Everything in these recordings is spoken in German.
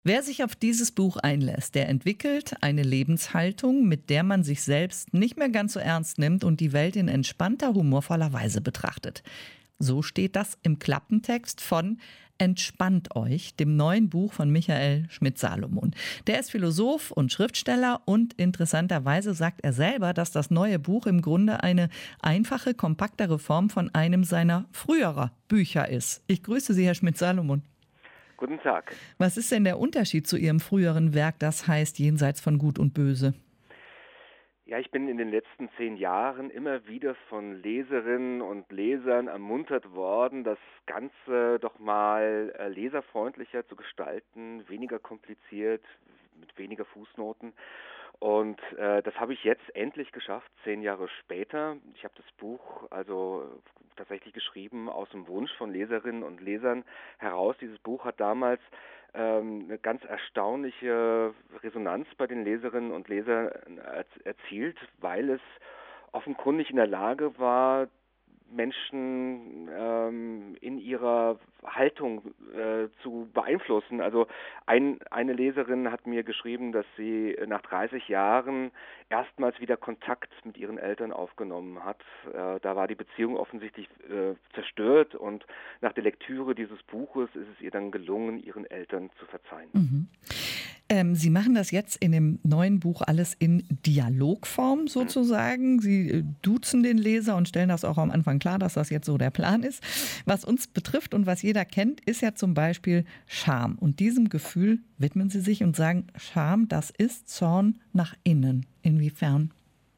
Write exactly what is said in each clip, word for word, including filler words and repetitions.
Wer sich auf dieses Buch einlässt, der entwickelt eine Lebenshaltung, mit der man sich selbst nicht mehr ganz so ernst nimmt und die Welt in entspannter, humorvoller Weise betrachtet. So steht das im Klappentext von Entspannt euch, dem neuen Buch von Michael Schmidt-Salomon. Der ist Philosoph und Schriftsteller und interessanterweise sagt er selber, dass das neue Buch im Grunde eine einfache, kompaktere Form von einem seiner früherer Bücher ist. Ich grüße Sie, Herr Schmidt-Salomon. Guten Tag. Was ist denn der Unterschied zu Ihrem früheren Werk, das heißt Jenseits von Gut und Böse? Ja, ich bin in den letzten zehn Jahren immer wieder von Leserinnen und Lesern ermuntert worden, das Ganze doch mal äh, leserfreundlicher zu gestalten, weniger kompliziert, mit weniger Fußnoten. Und äh, das habe ich jetzt endlich geschafft, zehn Jahre später. Ich habe das Buch also tatsächlich geschrieben aus dem Wunsch von Leserinnen und Lesern heraus. Dieses Buch hat damals ähm, eine ganz erstaunliche Resonanz bei den Leserinnen und Lesern erzielt, weil es offenkundig in der Lage war, Menschen ähm, in ihrer Haltung äh, zu beeinflussen. Also ein, eine Leserin hat mir geschrieben, dass sie nach dreißig Jahren erstmals wieder Kontakt mit ihren Eltern aufgenommen hat. Äh, da war die Beziehung offensichtlich äh, zerstört und nach der Lektüre dieses Buches ist es ihr dann gelungen, ihren Eltern zu verzeihen. Mhm. Ähm, Sie machen das jetzt in dem neuen Buch alles in Dialogform sozusagen. Sie äh, duzen den Leser und stellen das auch am Anfang klar, dass das jetzt so der Plan ist. Was uns betrifft und was jeder kennt, ist ja zum Beispiel Scham. Und diesem Gefühl widmen Sie sich und sagen, Scham, das ist Zorn nach innen. Inwiefern?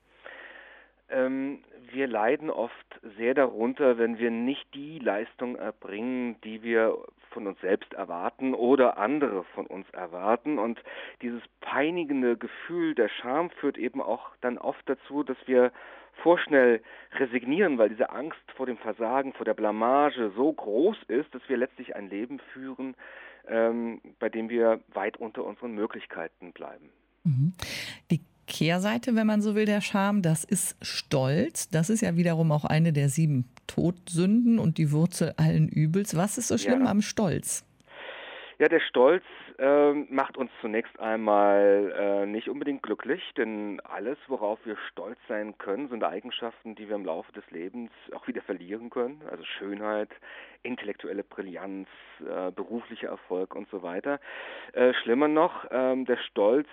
Ähm, wir leiden oft sehr darunter, wenn wir nicht die Leistung erbringen, die wir von uns selbst erwarten oder andere von uns erwarten. Und dieses peinigende Gefühl der Scham führt eben auch dann oft dazu, dass wir vorschnell resignieren, weil diese Angst vor dem Versagen, vor der Blamage so groß ist, dass wir letztlich ein Leben führen, ähm, bei dem wir weit unter unseren Möglichkeiten bleiben. Mhm. Die Kehrseite, wenn man so will, der Scham, das ist Stolz. Das ist ja wiederum auch eine der sieben Todsünden und die Wurzel allen Übels. Was ist so schlimm Ja. am Stolz? Ja, der Stolz äh, macht uns zunächst einmal äh, nicht unbedingt glücklich, denn alles, worauf wir stolz sein können, sind Eigenschaften, die wir im Laufe des Lebens auch wieder verlieren können. Also Schönheit, intellektuelle Brillanz, äh, beruflicher Erfolg und so weiter. Äh, schlimmer noch, ähm, der Stolz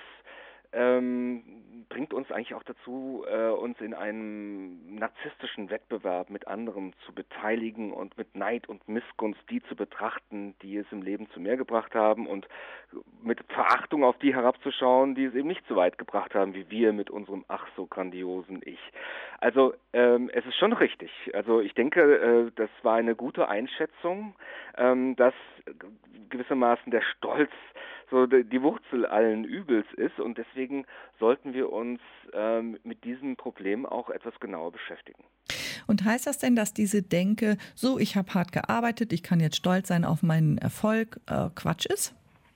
ähm, bringt uns eigentlich auch dazu, äh, uns in einem narzisstischen Wettbewerb mit anderen zu beteiligen und mit Neid und Missgunst die zu betrachten, die es im Leben zu mehr gebracht haben und mit Verachtung auf die herabzuschauen, die es eben nicht so weit gebracht haben wie wir mit unserem ach so grandiosen Ich. Also ähm, es ist schon richtig. Also ich denke, äh, das war eine gute Einschätzung, ähm, dass gewissermaßen der Stolz so die Wurzel allen Übels ist und deswegen sollten wir uns ähm, mit diesem Problem auch etwas genauer beschäftigen. Und heißt das denn, dass diese Denke, so, ich habe hart gearbeitet, ich kann jetzt stolz sein auf meinen Erfolg, äh, Quatsch ist?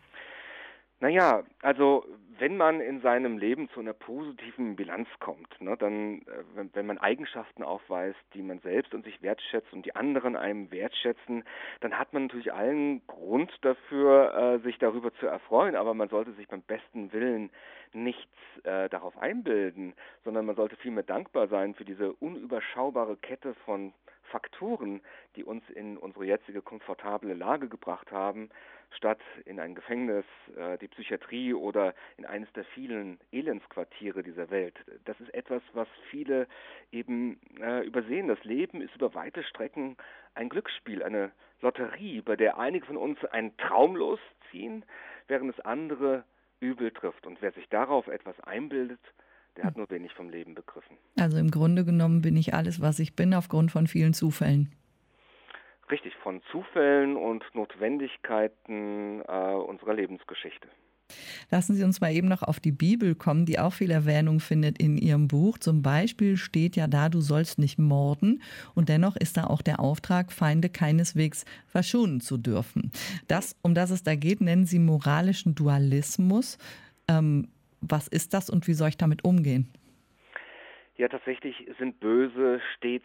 Naja, also wenn man in seinem Leben zu einer positiven Bilanz kommt, ne, dann, äh, wenn, wenn man Eigenschaften aufweist, die man selbst und sich wertschätzt und die anderen einem wertschätzen, dann hat man natürlich allen Grund dafür, äh, sich darüber zu erfreuen, aber man sollte sich beim besten Willen nichts äh, darauf einbilden, sondern man sollte vielmehr dankbar sein für diese unüberschaubare Kette von Faktoren, die uns in unsere jetzige komfortable Lage gebracht haben, statt in ein Gefängnis, äh, die Psychiatrie oder in eines der vielen Elendsquartiere dieser Welt. Das ist etwas, was viele eben äh, übersehen. Das Leben ist über weite Strecken ein Glücksspiel, eine Lotterie, bei der einige von uns einen Traum losziehen, während es andere übel trifft. Und wer sich darauf etwas einbildet, der hat nur wenig vom Leben begriffen. Also im Grunde genommen bin ich alles, was ich bin, aufgrund von vielen Zufällen. Richtig, von Zufällen und Notwendigkeiten äh, unserer Lebensgeschichte. Lassen Sie uns mal eben noch auf die Bibel kommen, die auch viel Erwähnung findet in Ihrem Buch. Zum Beispiel steht ja da, du sollst nicht morden. Und dennoch ist da auch der Auftrag, Feinde keineswegs verschonen zu dürfen. Das, um das es da geht, nennen Sie moralischen Dualismus. Ähm, was ist das und wie soll ich damit umgehen? Ja, tatsächlich sind Böse stets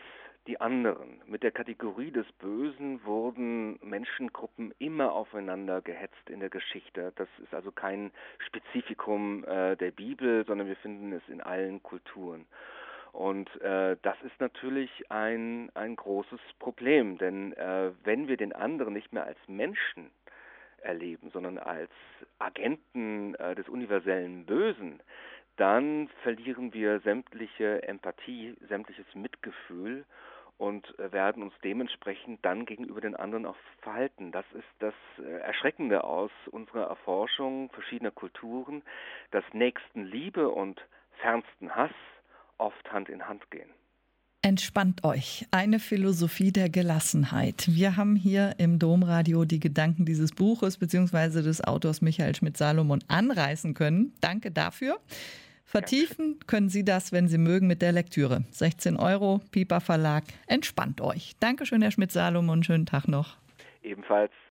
die anderen. Mit der Kategorie des Bösen wurden Menschengruppen immer aufeinander gehetzt in der Geschichte. Das ist also kein Spezifikum äh, der Bibel, sondern wir finden es in allen Kulturen. Und äh, das ist natürlich ein, ein großes Problem, denn äh, wenn wir den anderen nicht mehr als Menschen erleben, sondern als Agenten äh, des universellen Bösen, dann verlieren wir sämtliche Empathie, sämtliches Mitgefühl und werden uns dementsprechend dann gegenüber den anderen auch verhalten. Das ist das Erschreckende aus unserer Erforschung verschiedener Kulturen, dass Nächstenliebe und fernsten Hass oft Hand in Hand gehen. Entspannt euch. Eine Philosophie der Gelassenheit. Wir haben hier im Domradio die Gedanken dieses Buches bzw. des Autors Michael Schmidt-Salomon anreißen können. Danke dafür. Vertiefen können Sie das, wenn Sie mögen, mit der Lektüre. sechzehn Euro, Piper Verlag. Entspannt euch. Dankeschön, Herr Schmidt-Salomon. Schönen Tag noch. Ebenfalls.